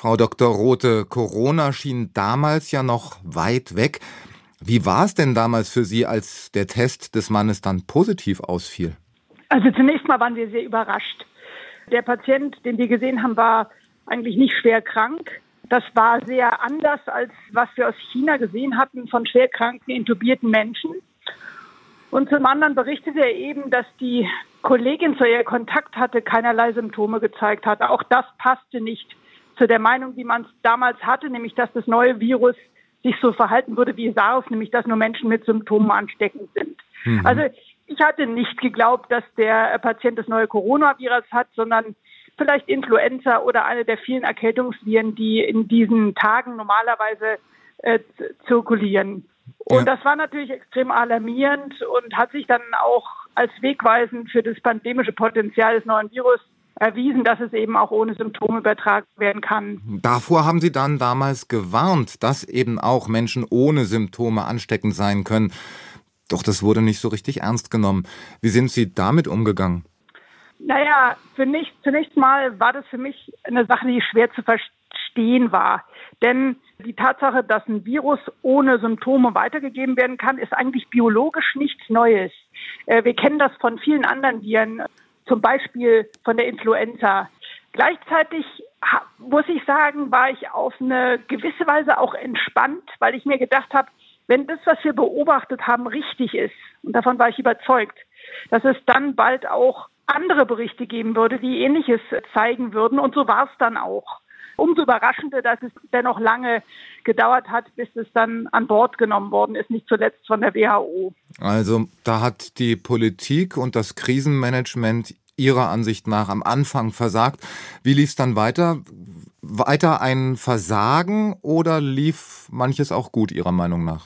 Frau Dr. Rothe, Corona schien damals ja noch weit weg. Wie war es denn damals für Sie, als der Test des Mannes dann positiv ausfiel? Also zunächst mal waren wir sehr überrascht. Der Patient, den wir gesehen haben, war eigentlich nicht schwer krank. Das war sehr anders, als was wir aus China gesehen hatten von schwerkranken, intubierten Menschen. Und zum anderen berichtete er eben, dass die Kollegin, zu ihr Kontakt hatte, keinerlei Symptome gezeigt hatte. Auch das passte nicht zu der Meinung, die man damals hatte, nämlich dass das neue Virus sich so verhalten würde wie SARS, nämlich dass nur Menschen mit Symptomen ansteckend sind. Also ich hatte nicht geglaubt, dass der Patient das neue Coronavirus hat, sondern vielleicht Influenza oder eine der vielen Erkältungsviren, die in diesen Tagen normalerweise zirkulieren. Und das war natürlich extrem alarmierend und hat sich dann auch als wegweisend für das pandemische Potenzial des neuen Virus erwiesen, dass es eben auch ohne Symptome übertragen werden kann. Davor haben Sie dann damals gewarnt, dass eben auch Menschen ohne Symptome ansteckend sein können. Doch das wurde nicht so richtig ernst genommen. Wie sind Sie damit umgegangen? Naja, zunächst mal war das für mich eine Sache, die schwer zu verstehen war. Denn die Tatsache, dass ein Virus ohne Symptome weitergegeben werden kann, ist eigentlich biologisch nichts Neues. Wir kennen das von vielen anderen Viren, zum Beispiel von der Influenza. Gleichzeitig, muss ich sagen, war ich auf eine gewisse Weise auch entspannt, weil ich mir gedacht habe, wenn das, was wir beobachtet haben, richtig ist, und davon war ich überzeugt, dass es dann bald auch andere Berichte geben würde, die Ähnliches zeigen würden. Und so war es dann auch. Umso überraschender, dass es dennoch lange gedauert hat, bis es dann an Bord genommen worden ist, nicht zuletzt von der WHO. Also da hat die Politik und das Krisenmanagement Ihrer Ansicht nach am Anfang versagt. Wie lief es dann weiter? Weiter ein Versagen oder lief manches auch gut Ihrer Meinung nach?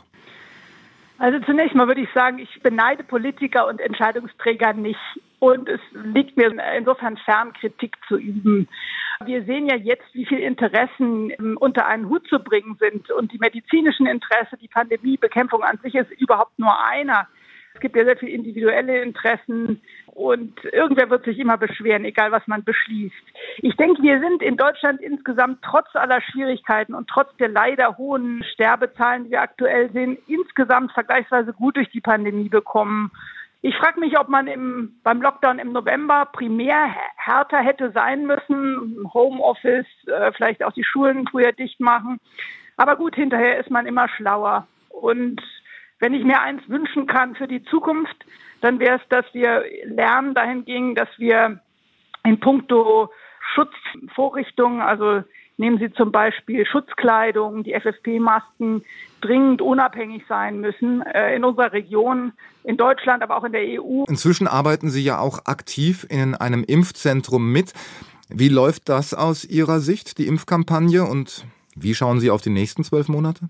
Also zunächst mal würde ich sagen, ich beneide Politiker und Entscheidungsträger nicht. Und es liegt mir insofern fern, Kritik zu üben. Wir sehen ja jetzt, wie viele Interessen unter einen Hut zu bringen sind. Und die medizinischen Interessen, die Pandemiebekämpfung an sich ist überhaupt nur einer. Es gibt ja sehr viele individuelle Interessen und irgendwer wird sich immer beschweren, egal was man beschließt. Ich denke, wir sind in Deutschland insgesamt trotz aller Schwierigkeiten und trotz der leider hohen Sterbezahlen, die wir aktuell sehen, insgesamt vergleichsweise gut durch die Pandemie gekommen. Ich frage mich, ob man beim Lockdown im November primär härter hätte sein müssen, Homeoffice, vielleicht auch die Schulen früher dicht machen. Aber gut, hinterher ist man immer schlauer. Und wenn ich mir eins wünschen kann für die Zukunft, dann wäre es, dass wir lernen dahingehend, dass wir in puncto Schutzvorrichtungen, also nehmen Sie zum Beispiel Schutzkleidung, die FFP-Masken, dringend unabhängig sein müssen in unserer Region, in Deutschland, aber auch in der EU. Inzwischen arbeiten Sie ja auch aktiv in einem Impfzentrum mit. Wie läuft das aus Ihrer Sicht, die Impfkampagne, und wie schauen Sie auf die nächsten 12 Monate?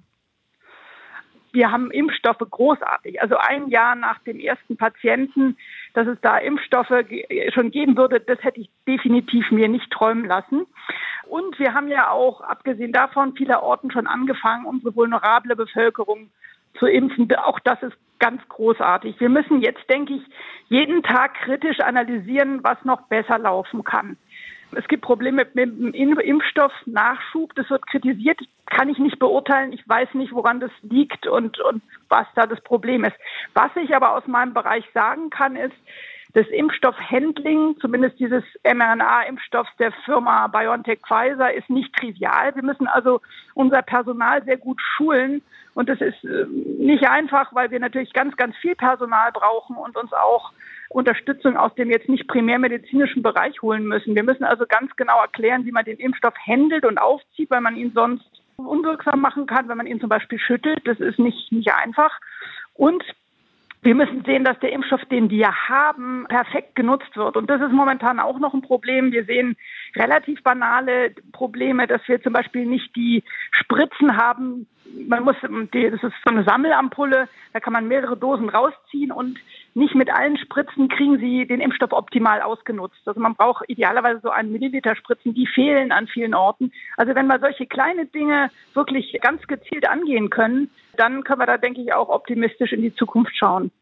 Wir haben Impfstoffe großartig. Also ein Jahr nach dem ersten Patienten, dass es da Impfstoffe schon geben würde, das hätte ich definitiv mir nicht träumen lassen. Und wir haben ja auch, abgesehen davon, vielerorten schon angefangen, unsere vulnerable Bevölkerung zu impfen. Auch das ist ganz großartig. Wir müssen jetzt, denke ich, jeden Tag kritisch analysieren, was noch besser laufen kann. Es gibt Probleme mit dem Impfstoffnachschub. Das wird kritisiert. Kann ich nicht beurteilen. Ich weiß nicht, woran das liegt und was da das Problem ist. Was ich aber aus meinem Bereich sagen kann, ist, das Impfstoffhandling, zumindest dieses mRNA-Impfstoffs der Firma BioNTech-Pfizer, ist nicht trivial. Wir müssen also unser Personal sehr gut schulen. Und das ist nicht einfach, weil wir natürlich ganz, ganz viel Personal brauchen und uns auch Unterstützung aus dem jetzt nicht primär medizinischen Bereich holen müssen. Wir müssen also ganz genau erklären, wie man den Impfstoff handelt und aufzieht, weil man ihn sonst unwirksam machen kann, wenn man ihn zum Beispiel schüttelt. Das ist nicht einfach. Und wir müssen sehen, dass der Impfstoff, den wir haben, perfekt genutzt wird. Und das ist momentan auch noch ein Problem. Wir sehen relativ banale Probleme, dass wir zum Beispiel nicht die Spritzen haben. Das ist so eine Sammelampulle, da kann man mehrere Dosen rausziehen und nicht mit allen Spritzen kriegen Sie den Impfstoff optimal ausgenutzt. Also man braucht idealerweise so 1 Milliliter Spritzen, die fehlen an vielen Orten. Also wenn wir solche kleine Dinge wirklich ganz gezielt angehen können, dann können wir da, denke ich, auch optimistisch in die Zukunft schauen.